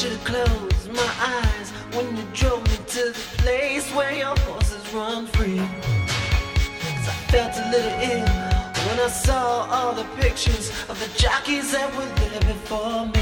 should've closed my eyes when you drove me to the place where your horses run free. 'Cause I felt a little ill when I saw all the pictures of the jockeys that were there before